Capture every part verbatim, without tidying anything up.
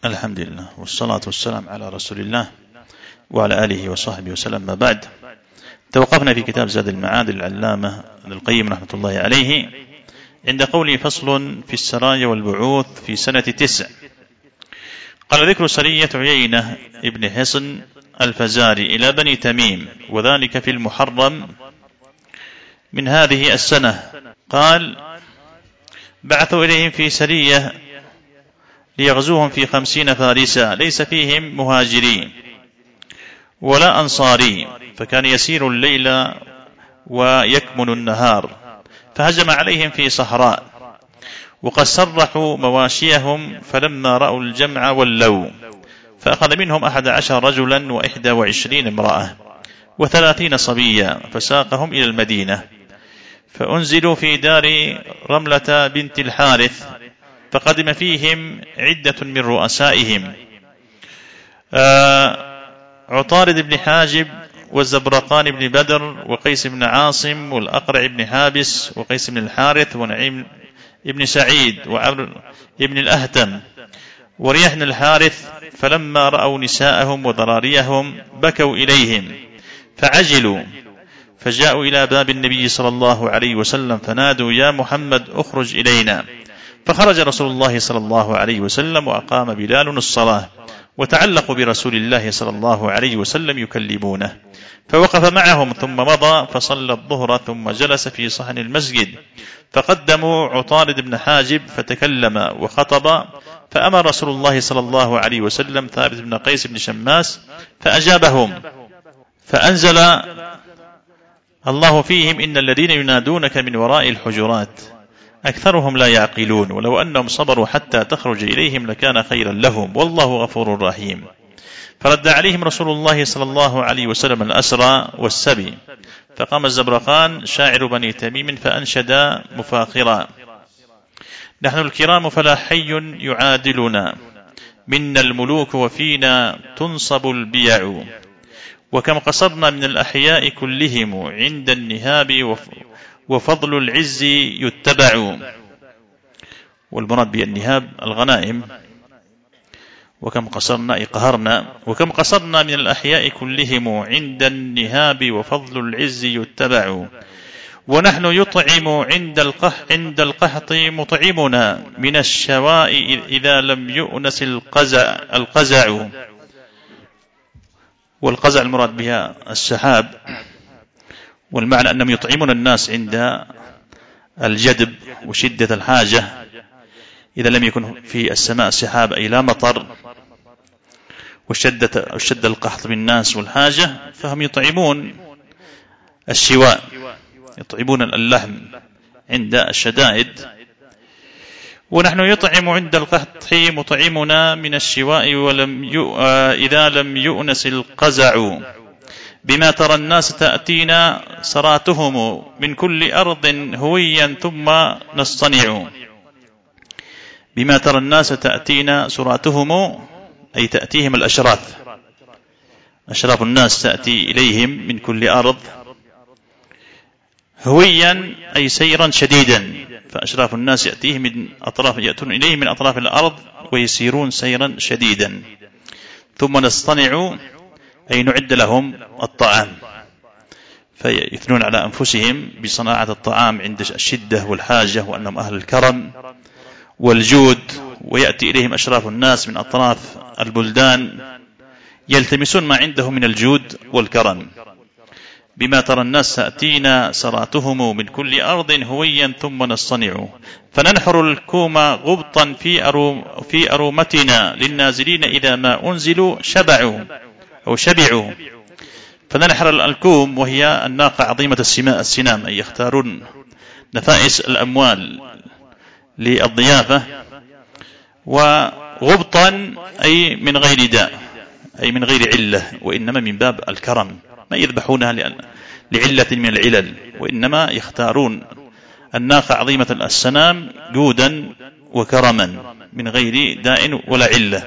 الحمد لله والصلاة والسلام على رسول الله وعلى آله وصحبه وسلم. ما بعد، توقفنا في كتاب زاد المعاد للعلامة ابن القيم رحمة الله عليه عند قوله: فصل في السرايا والبعوث في سنة تسع. قال: ذكر سرية عيينة ابن حصن الفزاري إلى بني تميم، وذلك في المحرم من هذه السنة. قال: بعثوا إليهم في سرية ليغزوهم في خمسين فارسا، ليس فيهم مهاجرين ولا أنصاري، فكان يسير الليل ويكمن النهار، فهجم عليهم في صحراء، وقد سرحوا مواشيهم، فلما رأوا الجمع ولوا، فأخذ منهم أحد عشر رجلا وإحدى وعشرين امرأة وثلاثين صبيا، فساقهم إلى المدينة، فأنزلوا في دار رملة بنت الحارث، فقدم فيهم عدة من رؤسائهم: آه عطارد بن حاجب، والزبرقان بن بدر، وقيس بن عاصم، والأقرع بن حابس، وقيس بن الحارث، ونعيم بن سعيد، وعمر بن الأهتم، وريح بن الحارث. فلما رأوا نساءهم وضراريهم بكوا إليهم فعجلوا، فجاءوا إلى باب النبي صلى الله عليه وسلم فنادوا: يا محمد اخرج إلينا. فخرج رسول الله صلى الله عليه وسلم، وأقام بلال الصلاة، وتعلقوا برسول الله صلى الله عليه وسلم يكلمونه، فوقف معهم ثم مضى فصلى الظهر، ثم جلس في صحن المسجد، فقدموا عطارد بن حاجب فتكلم وخطب، فأمر رسول الله صلى الله عليه وسلم ثابت بن قيس بن شماس فأجابهم، فأنزل الله فيهم: إن الذين ينادونك من وراء الحجرات أكثرهم لا يعقلون، ولو أنهم صبروا حتى تخرج إليهم لكان خيرا لهم، والله غفور رحيم. فرد عليهم رسول الله صلى الله عليه وسلم الأسرى والسبي، فقام الزبرقان شاعر بني تميم فأنشد مفاخرا: نحن الكرام فلا حي يعادلنا، منا الملوك وفينا تنصب البيع، وكم قصرنا من الأحياء كلهم عند النهاب، وفضل العز يتبع. والمراد بالنهاب الغنائم. وكم قصرنا إقهرنا وكم قصرنا من الأحياء كلهم عند النهاب، وفضل العز يتبع. ونحن يطعم عند القح عند القحط مطعمنا، من الشواء إذا لم يؤنس القزع القزع والقزع المراد بها السحاب، والمعنى أنهم يطعمون الناس عند الجدب وشدة الحاجة، إذا لم يكن في السماء سحاب أي لا مطر، وشدة وشد القحط بالناس والحاجة، فهم يطعمون الشواء، يطعمون اللحم عند الشدائد. ونحن يطعم عند القحط مطعمنا من الشواء، ولم يؤ... إذا لم يؤنس القزع. بما ترى الناس تأتينا سراتهم من كل أرض هويا ثم نصطنع. بما ترى الناس تأتينا سراتهم أي تأتيهم الأشراف، أشراف الناس تأتي إليهم من كل أرض، هويا أي سيرا شديدا، فأشراف الناس يأتيهم من أطراف يأتون إليهم من أطراف الأرض ويسيرون سيرا شديدا. ثم نصطنع أي نعد لهم الطعام، فيثنون على أنفسهم بصناعة الطعام عند الشدة والحاجة، وأنهم أهل الكرم والجود، ويأتي إليهم أشراف الناس من أطراف البلدان يلتمسون ما عندهم من الجود والكرم. بما ترى الناس تأتينا سراتهم من كل أرض هويا ثم نصطنع، فننحر الكوم غبطا في أروم في أرومتنا، للنازلين إذا ما أنزلوا شبعوا أو شبعوا. فننحر الكوم وهي الناقة عظيمة السنام، أي يختارون نفائس الأموال للضيافة، وغبطا أي من غير داء، أي من غير علة، وإنما من باب الكرم، ما يذبحونها لعلة من العلل، وإنما يختارون الناقة عظيمة السنام جودا وكرما من غير داء ولا علة.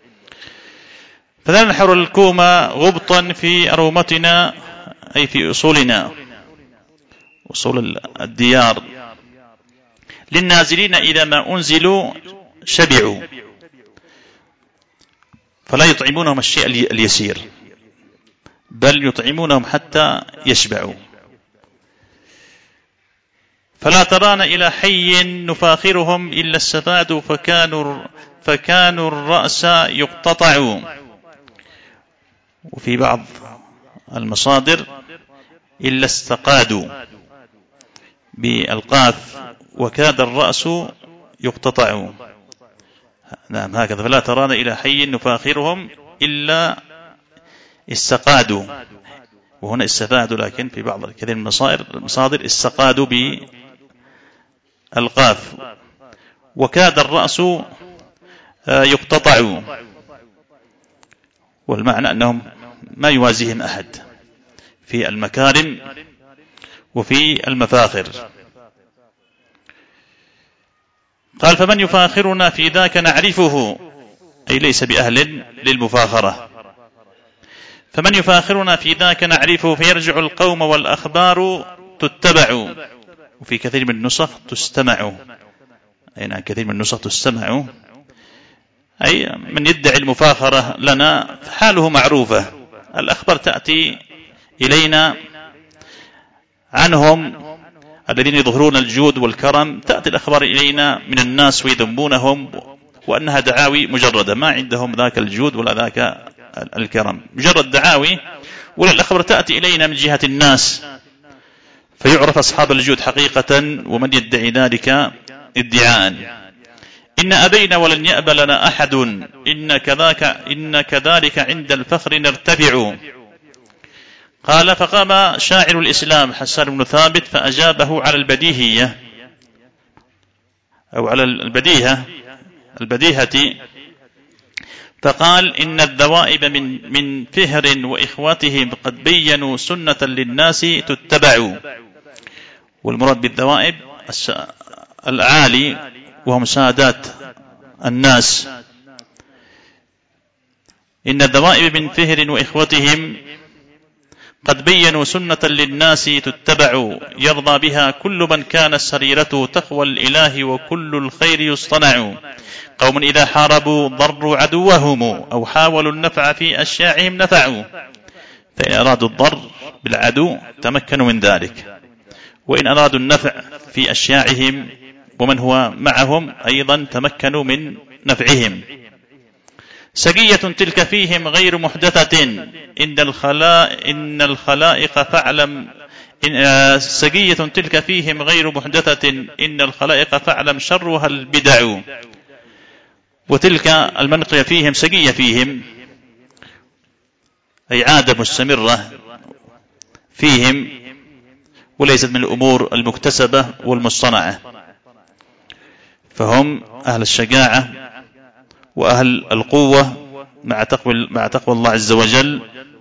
فننحر الكوم غبطا في أرومتنا أي في أصولنا، أصول الديار، للنازلين إذا ما أنزلوا شبعوا. فلا يطعمونهم الشيء اليسير، بل يطعمونهم حتى يشبعوا. فلا تران إلى حي نفاخرهم إلا استفادوا فكانوا, فكانوا الرأس يقتطع. وفي بعض المصادر إلا استقادوا بالقاف وكاد الرأس يقتطع. نعم هكذا، فلا تران إلى حي نفاخرهم إلا استقادوا، وهنا استفادوا، لكن في بعض كثير من المصادر استقادوا بالقاف وكاد الرأس يقتطع، والمعنى أنهم ما يوازيهم أحد في المكارم وفي المفاخر. قال فمن يفاخرنا في ذاك نعرفه، أي ليس بأهل للمفاخرة. فمن يفاخرنا في ذاك نعرفه فيرجع القوم والأخبار تتبع. وفي كثير من النسخ تستمع، أي نعم كثير من النسخ تستمع، أي من يدعي المفاخرة لنا حاله معروفة. الأخبار تأتي إلينا عنهم الذين يظهرون الجود والكرم، تأتي الأخبار إلينا من الناس ويذمونهم وأنها دعاوي مجردة، ما عندهم ذاك الجود ولا ذاك الكرم، مجرد دعاوي. ولا الأخبار تأتي إلينا من جهة الناس فيعرف أصحاب الجود حقيقة ومن يدعي ذلك ادعاء. إن أبينا ولن يأبى لنا أحد، إن كذاك, إن كذلك عند الفخر نرتفع. قال فقام شاعر الإسلام حسان بن ثابت فأجابه على البديهية أو على البديهة البديهة فقال إن الذوائب من, من فهر وإخواتهم قد بينوا سنة للناس تتبع. والمراد بالذوائب الأعالي وهم سادات الناس. إن الذوائب من فهر وإخوتهم قد بينوا سنة للناس تتبع، يرضى بها كل من كان سريرته تقوى الإله وكل الخير يصطنع. قوم إذا حاربوا ضروا عدوهم أو حاولوا النفع في أشياعهم نفعوا. فإن أرادوا الضر بالعدو تمكنوا من ذلك، وإن أرادوا النفع في أشياعهم ومن هو معهم أيضا تمكنوا من نفعهم. سجية تلك فيهم غير محدثة إن الخلائق, إن الخلائق فاعلم إن سجية تلك فيهم غير محدثة إن الخلائق فاعلم شرها البدع. وتلك المنقية فيهم سجية فيهم أي عادة مستمرة فيهم، وليست من الأمور المكتسبة والمصطنعة، فهم أهل الشجاعة وأهل القوة مع تقوى, مع تقوى الله عز وجل،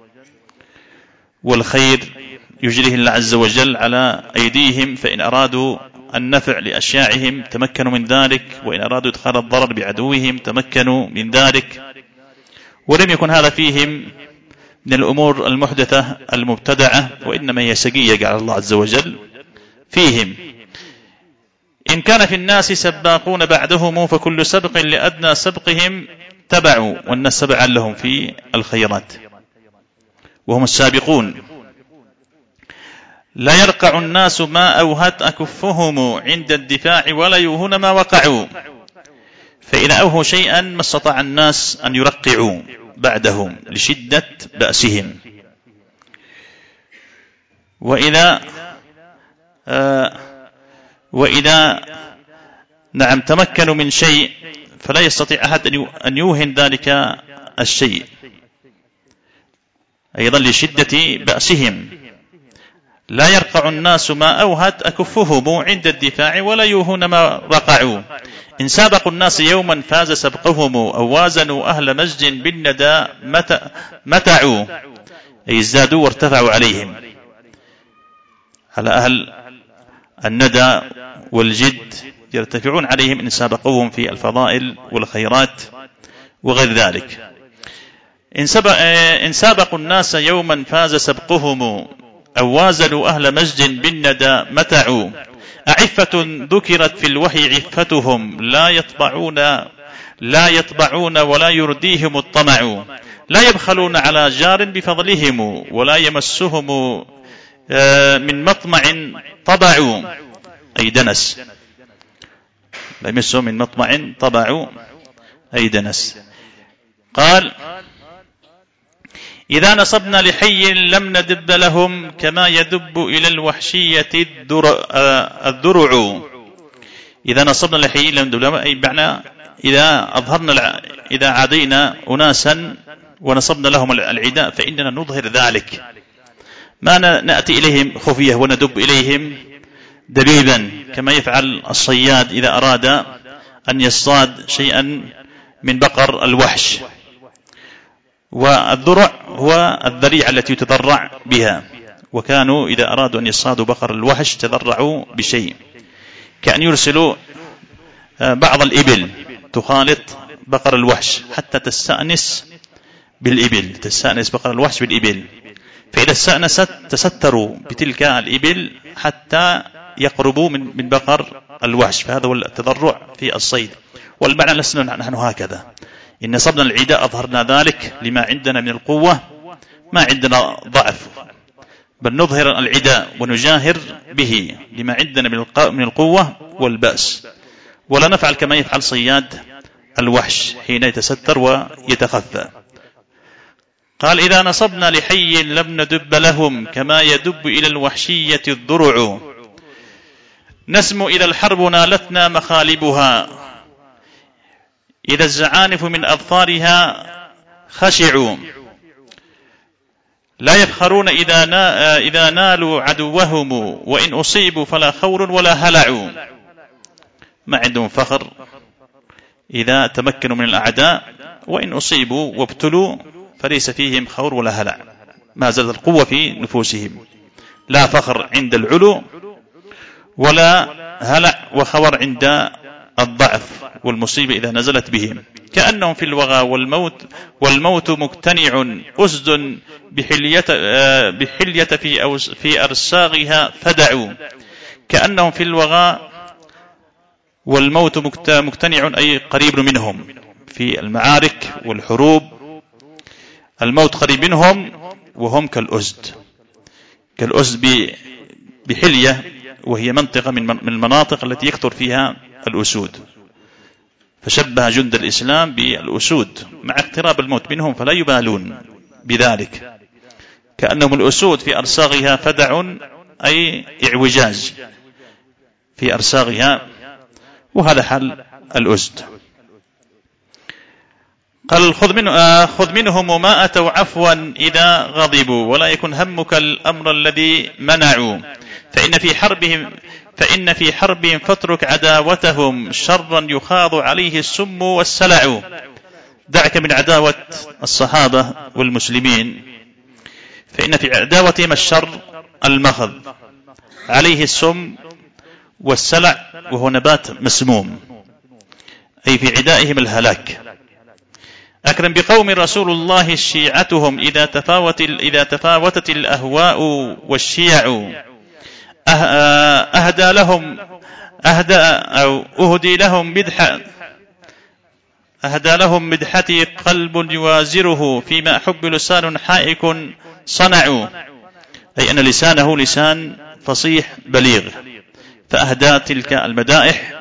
والخير يجريه الله عز وجل على أيديهم. فإن أرادوا النفع لأشياعهم تمكنوا من ذلك، وإن أرادوا إدخال الضرر بعدوهم تمكنوا من ذلك. ولم يكن هذا فيهم من الأمور المحدثة المبتدعة، وإنما هي سجية قال الله عز وجل فيهم. إن كان في الناس سباقون بعدهم فكل سبق لأدنى سبقهم تبعوا. والناس سبعا لهم في الخيرات وهم السابقون. لا يرقع الناس ما أوهت أكفهم عند الدفاع ولا يوهون ما وقعوا. فإن أوهوا شيئا ما استطاع الناس أن يرقعوا بعدهم لشدة بأسهم. وإذا آه وإذا نعم تمكنوا من شيء فلا يستطيع أحد أن يوهن ذلك الشيء أيضا لشدة بأسهم. لا يرقع الناس ما أوهت أكفهم عند الدفاع ولا يوهون ما رقعوا. إن سابقوا الناس يوما فاز سبقهم أو وازنوا أهل مجد بالندى متعوا، أي ازدادوا وارتفعوا عليهم، على أهل الندى والجد يرتفعون عليهم إن سابقوهم في الفضائل والخيرات وغير ذلك. إن, سبق إن سابقوا الناس يوما فاز سبقهم أو وازنوا أهل مجد بالندى متعوا. أعفة ذكرت في الوحي عفتهم لا يطبعون لا يطبعون ولا يرديهم الطمع، لا يبخلون على جار بفضلهم، ولا يمسهم من مطمع طبع، أي دنس، لا يمسهم من مطمع طبع أي دنس. قال: إذا نصبنا لحي لم ندب لهم، كما يدب إلى الوحشية الذرع. إذا نصبنا لحي لم ندب لهم، أي معنى إذا أظهرنا إذا عادينا أناسا ونصبنا لهم العداء فإننا نظهر ذلك، ما نأتي إليهم خفية وندب إليهم دبيبا، كما يفعل الصياد إذا أراد أن يصطاد شيئا من بقر الوحش. والذرع هو الذريعة التي يتذرع بها، وكانوا إذا أرادوا أن يصطادوا بقر الوحش تذرعوا بشيء، كأن يرسلوا بعض الإبل تخالط بقر الوحش حتى تستأنس بالإبل، تستأنس بقر الوحش بالإبل، فإذا استأنست تستروا بتلك الإبل حتى يقربوا من من بقر الوحش، فهذا هو التذرع في الصيد. والمعنى لسنا نحن هكذا، إن نصبنا العداء أظهرنا ذلك لما عندنا من القوة، ما عندنا ضعف، بل نظهر العداء ونجاهر به لما عندنا من القوة والبأس، ولا نفعل كما يفعل صياد الوحش حين يتستر ويتخفى. قال: إذا نصبنا لحي لم ندب لهم، كما يدب إلى الوحشية الذرع. نسم إلى الحرب نالتنا مخالبها، إذا الزعانف من أظفارها خشعوا. لا يفخرون إذا إذا نالوا عدوهم، وإن أصيبوا فلا خور ولا هلع. ما عندهم فخر إذا تمكنوا من الأعداء، وإن أصيبوا وابتلوا فليس فيهم خور ولا هلع، ما زالت القوة في نفوسهم، لا فخر عند العلو ولا هلع وخور عند الضعف والمصيبة إذا نزلت بهم. كأنهم في الوغى والموت والموت مقتنع، أسد بحلية, بحلية في, في أرساغها فدعوا. كأنهم في الوغى والموت مقتنع أي قريب منهم في المعارك والحروب، الموت قريب منهم وهم كالأسد، كالأسد بحلية، وهي منطقة من المناطق التي يكثر فيها الأسود، فشبه جند الإسلام بالأسود مع اقتراب الموت منهم فلا يبالون بذلك. كأنهم الأسود في أرساغها فدع أي اعوجاج في أرساغها، وهذا حال الأسد. قال: خذ, من آه خذ منهم ما أتوا عفوا إذا غضبوا، ولا يكن همك الأمر الذي منعوا. فإن في حربهم فإن في حربهم فاترك عداوتهم، شرا يخاض عليه السم والسلع. دعك من عداوة الصحابة والمسلمين، فإن في عداوتهم الشر المخذ، عليه السم والسلع وهو نبات مسموم، أي في عدائهم الهلاك. أكرم بقوم رسول الله شيعتهم، إذا تفاوت إذا تفاوتت الأهواء والشيع. أهدى لهم أهدى أو أهدي لهم مدحة أهدى لهم مدحتي قلب يوازره، فيما أحب لسان حائك صنعوا، أي أن لسانه لسان فصيح بليغ، فأهدى تلك المدائح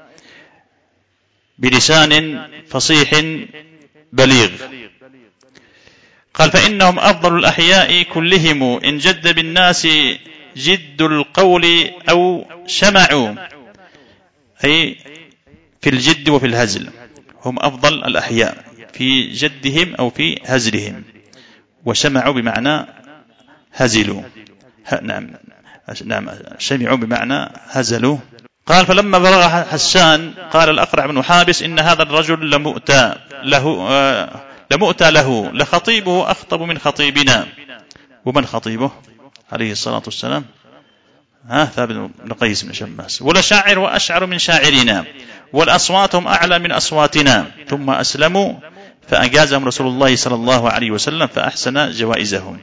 بلسان فصيح بليغ. قال: فإنهم أفضل الأحياء كلهم، إن جد بالناس جد القول أو شمعوا، أي في الجد وفي الهزل هم أفضل الأحياء، في جدهم أو في هزلهم، وشمعوا بمعنى هزلوا، نعم نعم شمعوا بمعنى هزلوا. قال: فلما بلغ حسان قال الأقرع بن حابس: إن هذا الرجل لمؤتى له آه لمؤتى له لخطيبه أخطب من خطيبنا. ومن خطيبه عليه الصلاة والسلام؟ ها ثابت بن قيس بن شماس. ولا شاعر وأشعر من شاعرنا، والأصواتهم أعلى من أصواتنا. ثم أسلموا فأجازهم رسول الله صلى الله عليه وسلم فأحسن جوائزهم.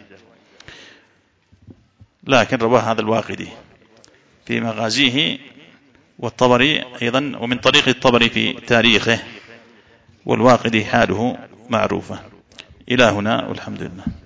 لكن رواه هذا الواقدي في مغازيه، والطبري أيضا، ومن طريق الطبري في تاريخه والواقدي حاله معروفة. إلى هنا والحمد لله.